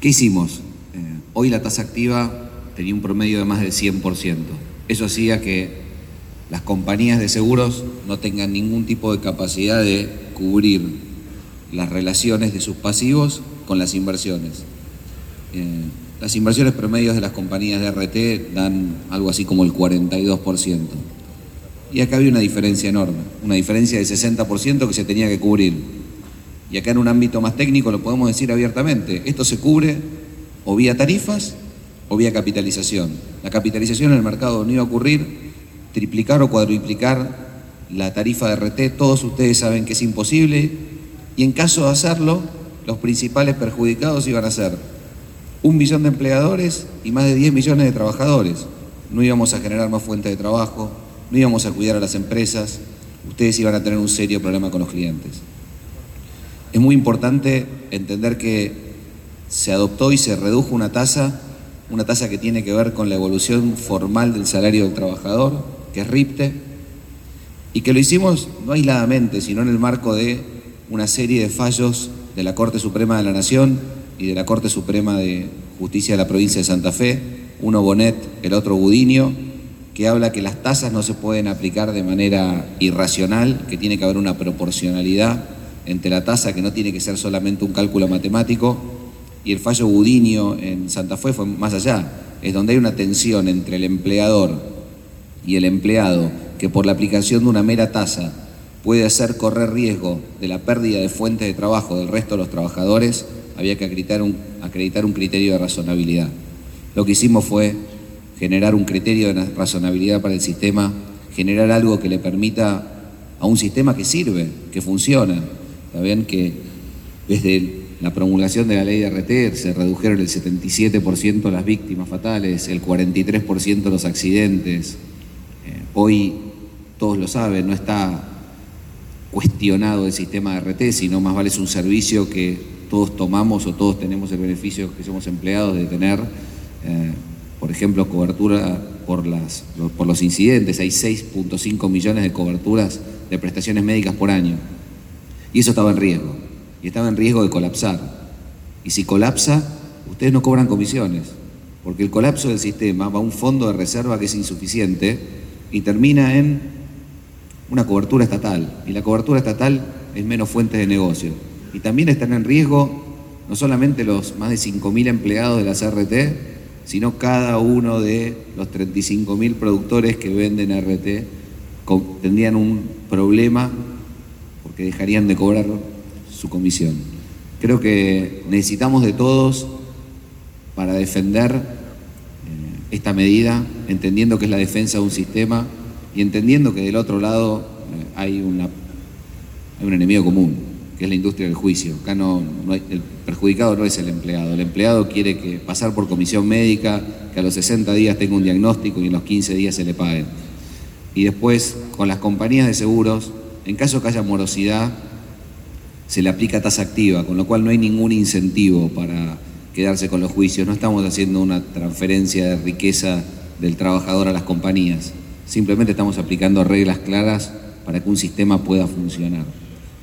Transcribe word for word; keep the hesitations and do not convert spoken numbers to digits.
¿Qué hicimos? Eh, hoy la tasa activa tenía un promedio de más del cien por ciento. Eso hacía que las compañías de seguros no tengan ningún tipo de capacidad de cubrir las relaciones de sus pasivos con las inversiones. Eh, las inversiones promedios de las compañías de R T dan algo así como el cuarenta y dos por ciento. Y acá había una diferencia enorme, una diferencia del sesenta por ciento que se tenía que cubrir. Y acá en un ámbito más técnico lo podemos decir abiertamente, esto se cubre o vía tarifas o vía capitalización. La capitalización en el mercado no iba a ocurrir, triplicar o cuadruplicar la tarifa de R T, todos ustedes saben que es imposible, y en caso de hacerlo, los principales perjudicados iban a ser un millón de empleadores y más de diez millones de trabajadores. No íbamos a generar más fuentes de trabajo, no íbamos a cuidar a las empresas, ustedes iban a tener un serio problema con los clientes. Es muy importante entender que se adoptó y se redujo una tasa, una tasa que tiene que ver con la evolución formal del salario del trabajador, que es RIPTE, y que lo hicimos no aisladamente, sino en el marco de una serie de fallos de la Corte Suprema de la Nación y de la Corte Suprema de Justicia de la Provincia de Santa Fe, uno Bonet, el otro Gudinio, que habla que las tasas no se pueden aplicar de manera irracional, que tiene que haber una proporcionalidad entre la tasa, que no tiene que ser solamente un cálculo matemático, y el fallo Gudinio en Santa Fe fue más allá, es donde hay una tensión entre el empleador y el empleado, que por la aplicación de una mera tasa puede hacer correr riesgo de la pérdida de fuentes de trabajo del resto de los trabajadores, había que acreditar un, acreditar un criterio de razonabilidad. Lo que hicimos fue generar un criterio de razonabilidad para el sistema, generar algo que le permita a un sistema que sirve, que funciona. Está bien que desde la promulgación de la ley de R T se redujeron el setenta y siete por ciento las víctimas fatales, el cuarenta y tres por ciento los accidentes. Eh, hoy, todos lo saben, no está cuestionado el sistema de R T, sino más vale es un servicio que todos tomamos o todos tenemos el beneficio que somos empleados de tener. Eh, por ejemplo, cobertura por, las, por los incidentes. Hay seis punto cinco millones de coberturas de prestaciones médicas por año. Y eso estaba en riesgo. Y estaba en riesgo de colapsar. Y si colapsa, ustedes no cobran comisiones. Porque el colapso del sistema va a un fondo de reserva que es insuficiente y termina en una cobertura estatal. Y la cobertura estatal es menos fuentes de negocio. Y también están en riesgo no solamente los más de cinco mil empleados de las R T, sino cada uno de los treinta y cinco mil productores que venden R T tendrían un problema porque dejarían de cobrar su comisión. Creo que necesitamos de todos para defender eh, esta medida, entendiendo que es la defensa de un sistema y entendiendo que del otro lado eh, hay, una, hay un enemigo común, que es la industria del juicio. Acá no, no hay, el perjudicado no es el empleado. El empleado quiere que pasar por comisión médica, que a los sesenta días tenga un diagnóstico y en los quince días se le pague. Y después, con las compañías de seguros, en caso que haya morosidad, se le aplica tasa activa, con lo cual no hay ningún incentivo para quedarse con los juicios. No estamos haciendo una transferencia de riqueza del trabajador a las compañías. Simplemente estamos aplicando reglas claras para que un sistema pueda funcionar.